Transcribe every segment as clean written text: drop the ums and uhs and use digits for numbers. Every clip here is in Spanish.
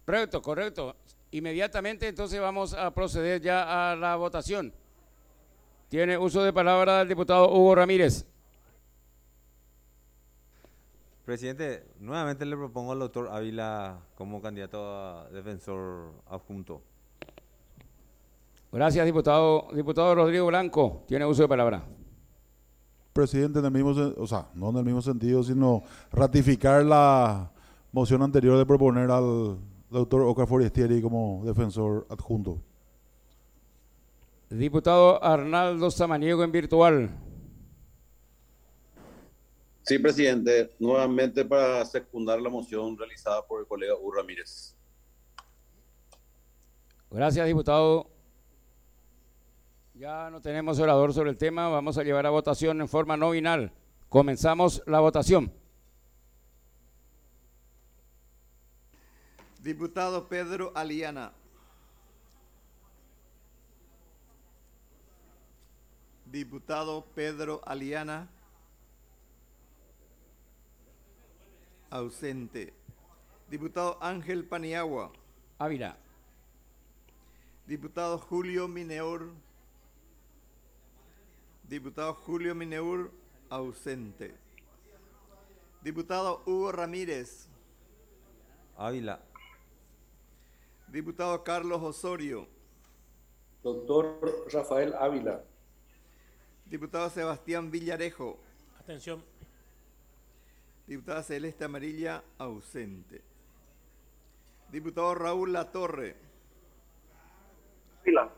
Correcto, correcto. Inmediatamente entonces vamos a proceder ya a la votación. Tiene uso de palabra el diputado Hugo Ramírez. Presidente, nuevamente le propongo al doctor Ávila como candidato a defensor adjunto. Gracias, diputado. Diputado Rodrigo Blanco, tiene uso de palabra. Presidente, en el mismo, o sea, no en el mismo sentido, sino ratificar la moción anterior de proponer al doctor Oscar Forestieri como defensor adjunto. Diputado Arnaldo Samaniego en virtual. Sí, presidente, nuevamente para secundar la moción realizada por el colega Hugo Ramírez. Gracias, diputado. Ya no tenemos orador sobre el tema, vamos a llevar a votación en forma nominal. Comenzamos la votación. Diputado Pedro Aliana. Diputado Pedro Aliana. Ausente. Diputado Ángel Paniagua. Ávila. Diputado Julio Mineur. Diputado Julio Mineur, ausente. Diputado Hugo Ramírez. Ávila. Diputado Carlos Osorio. Doctor Rafael Ávila. Diputado Sebastián Villarejo. Atención. Diputada Celeste Amarilla, ausente. Diputado Raúl Latorre. Ávila.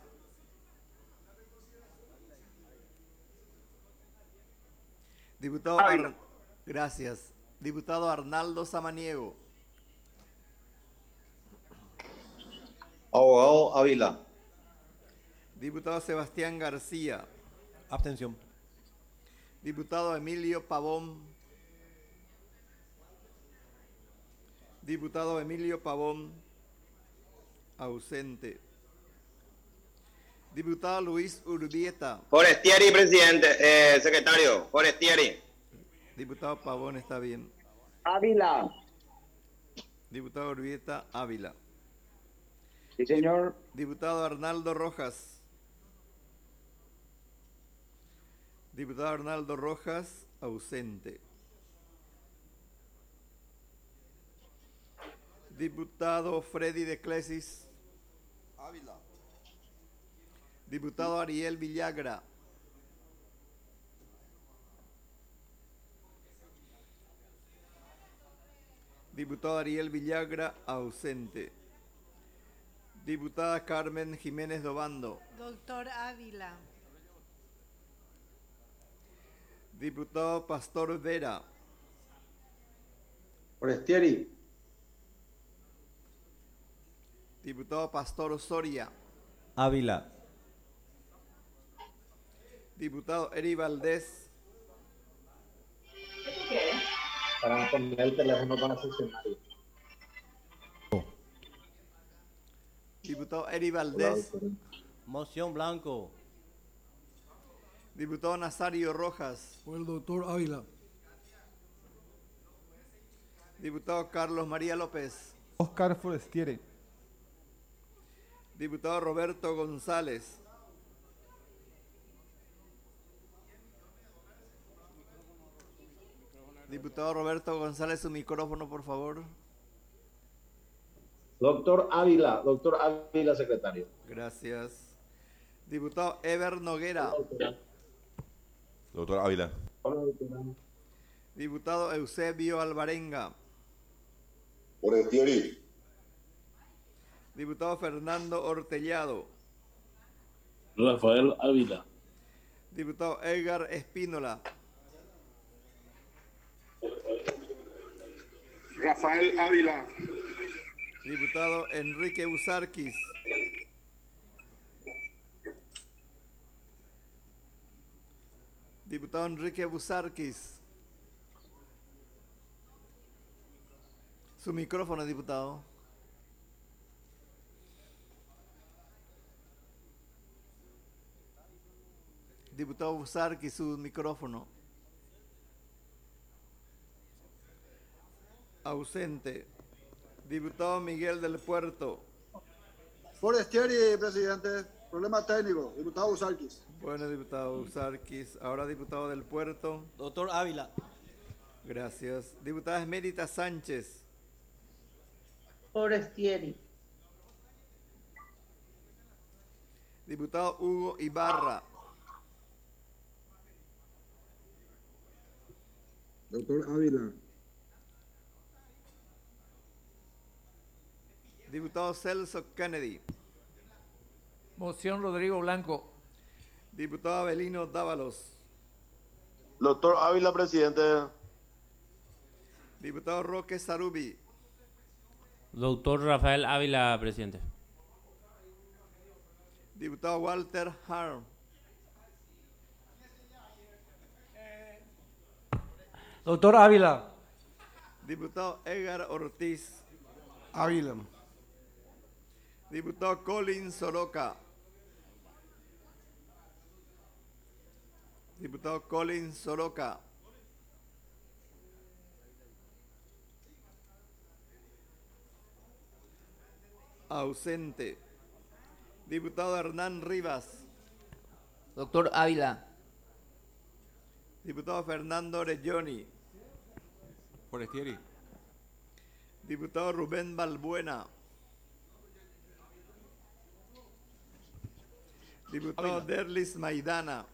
Diputado Gracias. Diputado Arnaldo Samaniego. Abogado Ávila. Diputado Sebastián García. Abstención. Diputado Emilio Pavón. Diputado Emilio Pavón, ausente. Diputado Luis Urbieta. Forestieri, presidente, secretario, Forestieri. Diputado Pavón está bien. Ávila. Diputado Urbieta, Ávila. Sí, señor. Diputado Arnaldo Rojas. Diputado Arnaldo Rojas, ausente. Diputado Freddy de Clesis. Ávila. Diputado Ariel Villagra. Diputado Ariel Villagra, ausente. Diputada Carmen Jiménez Dobando. Doctor Ávila. Diputado Pastor Vera. Forestieri. Diputado Pastor Soria. Ávila. Diputado Eri Valdés. Para poner el teléfono para funcionario. Diputado Eri Valdés. Moción blanco. Diputado Nazario Rojas. Por el doctor Ávila. Diputado Carlos María López. Oscar Forestieri. Diputado Roberto González. Diputado Roberto González, su micrófono, por favor. Doctor Ávila, secretario. Gracias. Diputado Ever Noguera. Doctor Ávila. Diputado Eusebio Alvarenga. Forestieri. Diputado Fernando Ortellado. Rafael Ávila. Diputado Edgar Espínola. Rafael Ávila. Diputado Enrique Busarquis. Diputado Enrique Busarquis. Su micrófono, diputado. Diputado Busarquis, su micrófono. Ausente. Diputado Miguel del Puerto. Forestieri, presidente. Problema técnico. Diputado Busarquis. Bueno, diputado Usarquis. Ahora diputado del Puerto. Doctor Ávila. Gracias. Diputada Esmerita Sánchez. Forestieri. Diputado Hugo Ibarra. Doctor Ávila. Diputado Celso Kennedy. Moción Rodrigo Blanco. Diputado Abelino Dávalos. Doctor Ávila, presidente. Diputado Roque Sarubi. Doctor Rafael Ávila, presidente. Diputado Walter Harm. Doctor Ávila. Diputado Edgar Ortiz. Ávila. Diputado Colin Soroka. Diputado Colin Soroka. Ausente. Diputado Hernán Rivas. Doctor Ávila. Diputado Fernando Orelloni. Forestieri. Diputado Rubén Balbuena. Diputado Derlis Maidana.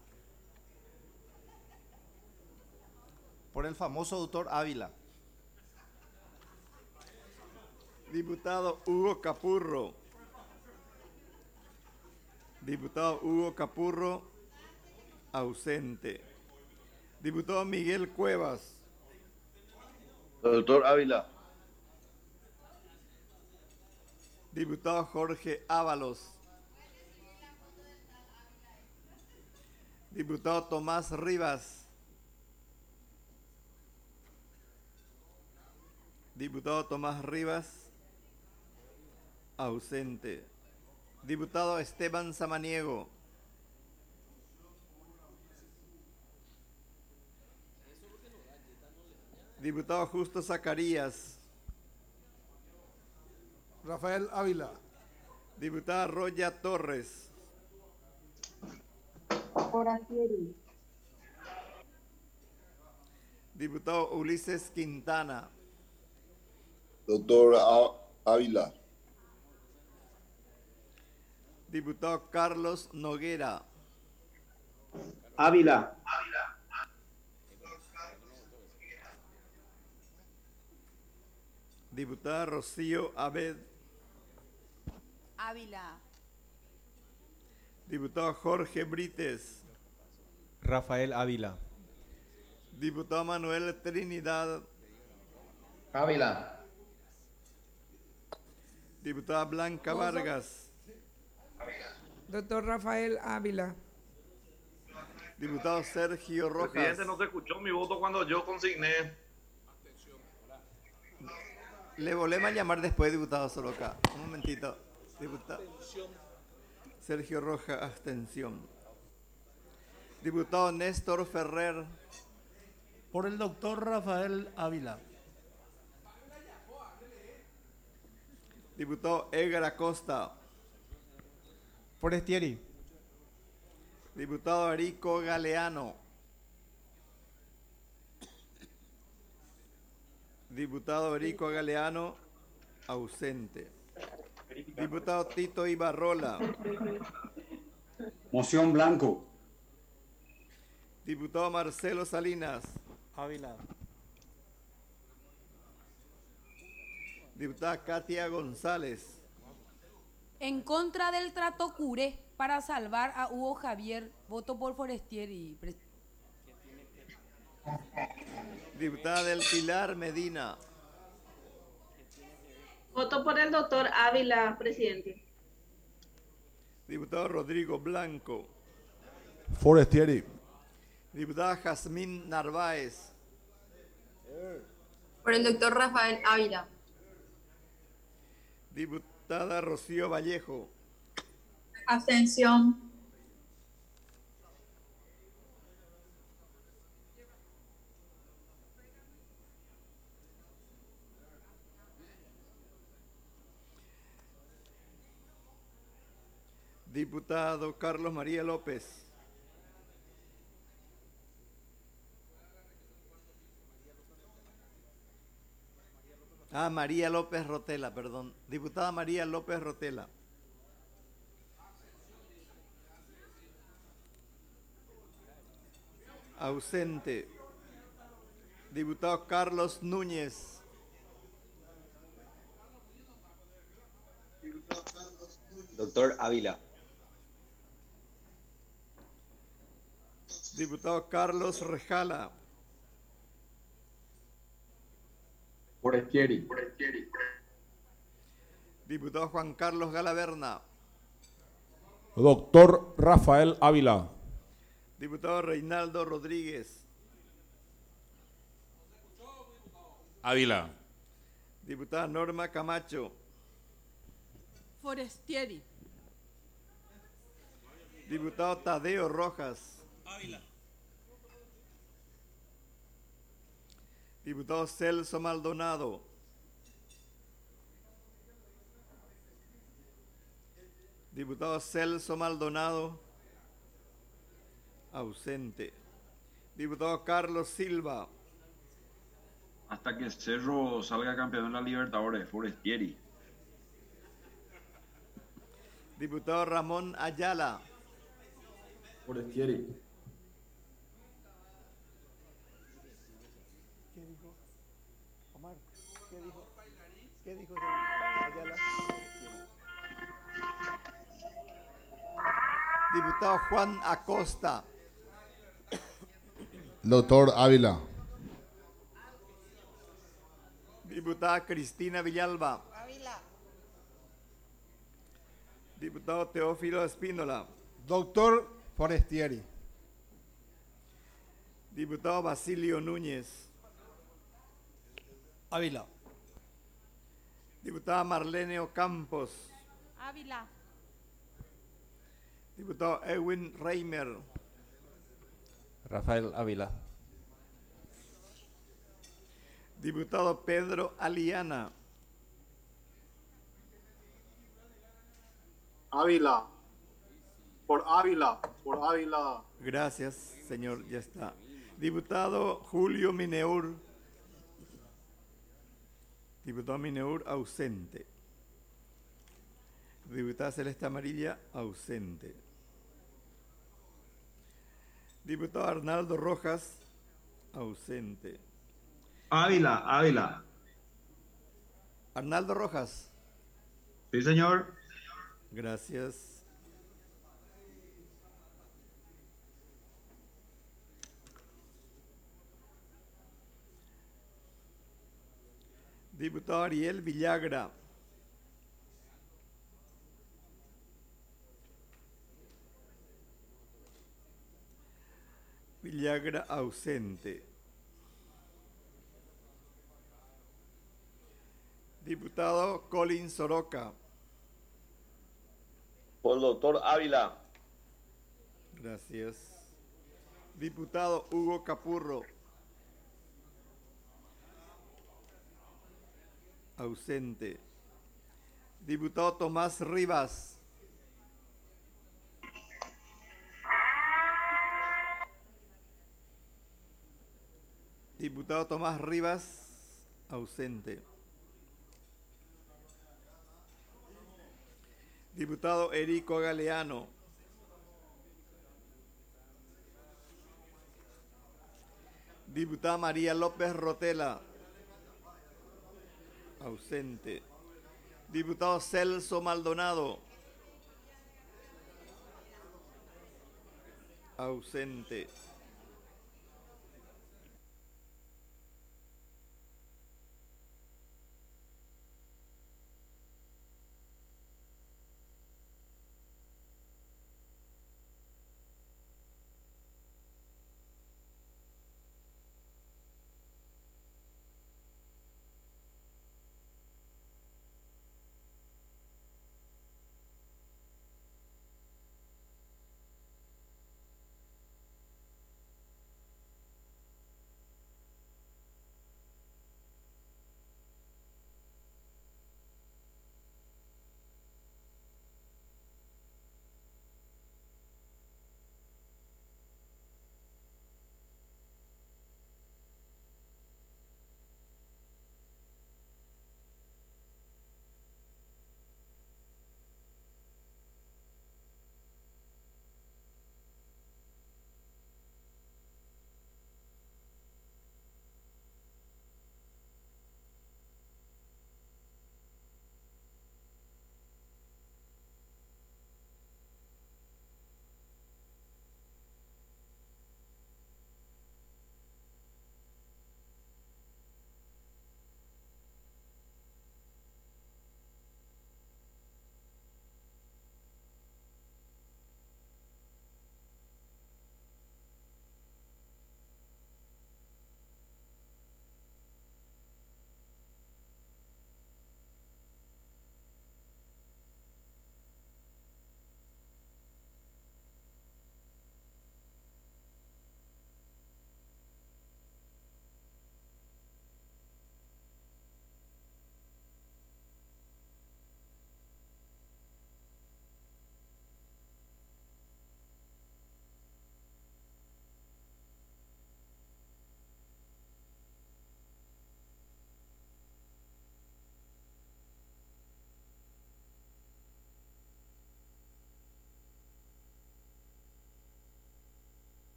Por el famoso doctor Ávila. Diputado Hugo Capurro. Diputado Hugo Capurro, ausente. Diputado Miguel Cuevas. Doctor Ávila. Diputado Jorge Ábalos. Diputado Tomás Rivas. Diputado Tomás Rivas, ausente. Diputado Esteban Samaniego. Diputado Justo Zacarías. Rafael Ávila. Diputada Roya Torres. Forestieri. Diputado Ulises Quintana. Doctor Ávila. Diputado Carlos Noguera. Ávila. Diputada Rocío Abed. Ávila. Diputado Jorge Brites. Rafael Ávila. Diputado Manuel Trinidad. Ávila. Diputada Blanca Vargas. Doctor Rafael Ávila. Diputado Sergio Rojas. Presidente, no se escuchó mi voto cuando yo consigné. Le volvemos a llamar después, diputado Soroka. Un momentito. Diputado Sergio Rojas, abstención. Diputado Néstor Ferrer. Por el doctor Rafael Ávila. Diputado Edgar Acosta. Forestieri. Diputado Arico Galeano. Diputado Erico Galeano, ausente. Diputado Tito Ibarrola. Moción Blanco. Diputado Marcelo Salinas. Ávila. Diputada Katia González. En contra del trato Curé para salvar a Hugo Javier, voto por Forestieri. Diputada del Pilar Medina. Voto por el doctor Ávila, presidente. Diputado Rodrigo Blanco. Forestieri. Diputada Jazmín Narváez. Por el doctor Rafael Ávila. Diputada Rocío Vallejo. Abstención. Diputado Carlos María López. María López Rotela, perdón. Diputada María López Rotela. Ausente. Diputado Carlos Núñez. Doctor Ávila. Diputado Carlos Rejala. Forestieri. Diputado Juan Carlos Galaverna. Doctor Rafael Ávila. Diputado Reinaldo Rodríguez. Ávila. Diputada Norma Camacho. Forestieri. Diputado Tadeo Rojas. Ávila. Diputado Celso Maldonado. Diputado Celso Maldonado. Ausente. Diputado Carlos Silva. Hasta que Cerro salga campeón en la Libertadores, Forestieri. Diputado Ramón Ayala. Forestieri. ¿Qué dijo? Omar, ¿qué dijo? ¿Qué dijo Ayala? Diputado Juan Acosta. Doctor Ávila. Diputada Cristina Villalba. Diputado Teófilo Espínola. Doctor Forestieri. Diputado Basilio Núñez. Ávila. Diputada Marlene Ocampos. Ávila. Diputado Edwin Reimer. Rafael Ávila. Diputado Pedro Aliana. Ávila. Por Ávila. Por Ávila. Gracias, señor, ya está. Diputado Julio Mineur. Diputado Mineur, ausente. Diputada Celeste Amarilla, ausente. Diputado Arnaldo Rojas, ausente. Ávila. Arnaldo Rojas. Sí, señor. Gracias. Diputado Ariel Villagra. Villagra ausente. Diputado Colin Soroca. Por el doctor Ávila. Gracias. Diputado Hugo Capurro. Ausente. Diputado Tomás Rivas. Diputado Tomás Rivas, ausente. Diputado Erico Galeano. Diputada María López Rotela. Ausente. Diputado Celso Maldonado. Ausente.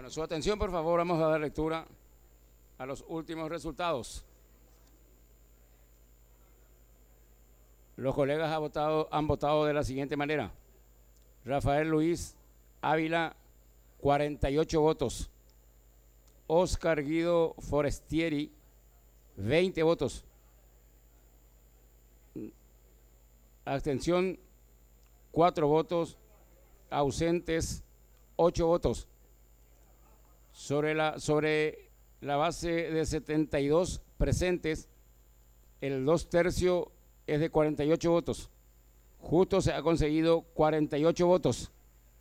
Bueno, su atención, por favor, vamos a dar lectura a los últimos resultados. Los colegas han votado de la siguiente manera. Rafael Luis Ávila, 48 votos. Oscar Guido Forestieri, 20 votos. Abstención, 4 votos. Ausentes, 8 votos. Sobre la base de 72 presentes, el 2/3 es de 48 votos. Justo se ha conseguido 48 votos.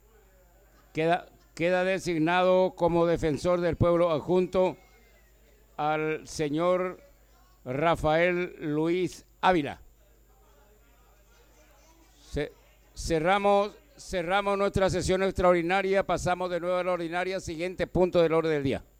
Queda designado como defensor del pueblo adjunto al señor Rafael Luis Ávila. Cerramos nuestra sesión extraordinaria, pasamos de nuevo a la ordinaria, siguiente punto del orden del día.